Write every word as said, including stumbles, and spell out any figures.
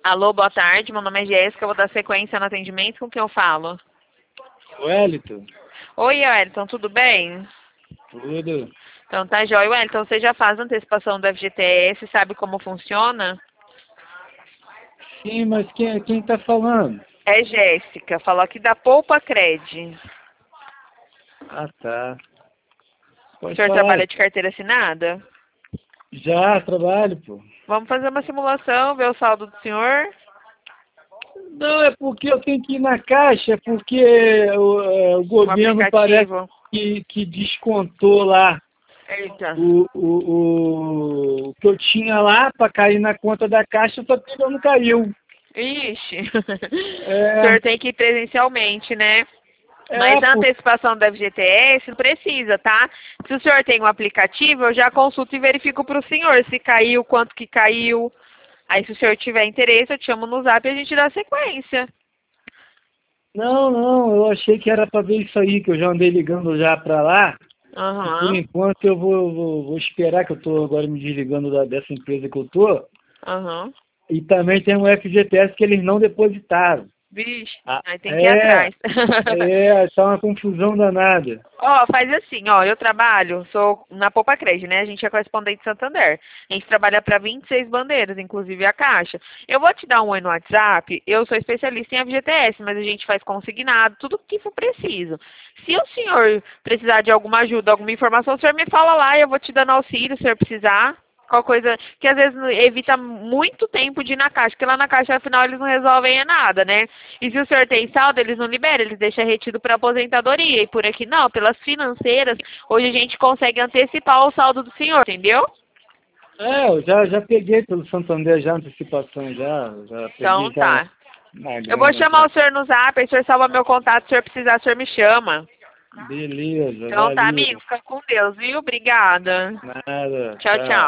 Alô, boa tarde, meu nome é Jéssica, eu vou dar sequência no atendimento, com quem eu falo? Wellington, Oi, Wellington, tudo bem? tudo. Então tá jóia. Wellington, você já faz antecipação do F G T S, sabe como funciona? Sim, mas quem, quem tá falando? É Jéssica, falou aqui da Poupa Cred. Ah, tá. O Pode senhor falar. trabalha de carteira assinada? Já trabalho, pô. Vamos fazer uma simulação, ver o saldo do senhor? Não, é porque eu tenho que ir na caixa, porque o, é, o Um governo parece aplicativo. que, que descontou lá Eita. o, o, o, o que eu tinha lá para cair na conta da caixa, só que não caiu. Ixi. O É, senhor tem que ir presencialmente, né? Mas é, a por, antecipação do F G T S não precisa, tá? Se o senhor tem um aplicativo, eu já consulto e verifico para o senhor se caiu, quanto que caiu. Aí, se o senhor tiver interesse, eu te chamo no zap e a gente dá sequência. não, não, eu achei que era para ver isso aí, que eu já andei ligando já para lá. E por Aham, enquanto eu vou, vou, vou esperar, que eu estou agora me desligando da, dessa empresa que eu estou. aham. E também tem um F G T S que eles não depositaram. Vixe, Ah, aí tem que ir é, atrás. é, tá uma confusão danada. Ó, faz assim, ó, eu trabalho, sou na Poupa Cred, né? A gente é correspondente de Santander. A gente trabalha para vinte e seis bandeiras, inclusive a Caixa. Eu vou te dar um oi no WhatsApp, eu sou especialista em F G T S, mas a gente faz consignado, tudo que for preciso. Se o senhor precisar de alguma ajuda, alguma informação, o senhor me fala lá, eu vou te dando auxílio, se o senhor precisar. Qual coisa que às vezes evita muito tempo de ir na caixa, porque lá na caixa, afinal, eles não resolvem é nada, né? E se o senhor tem saldo, eles não liberam, eles deixam retido para aposentadoria. E por aqui não, pelas financeiras, hoje a gente consegue antecipar o saldo do senhor, entendeu? É, eu já, já peguei pelo Santander já, antecipação já, já Então peguei já tá. uma Eu vou grana chamar já. o senhor no zap, aí o senhor salva meu contato, se o senhor precisar, o senhor me chama. Beleza, Então tá, valeu. amigo, fica com Deus, viu? Obrigada. Nada, Tchau, tchau. tchau.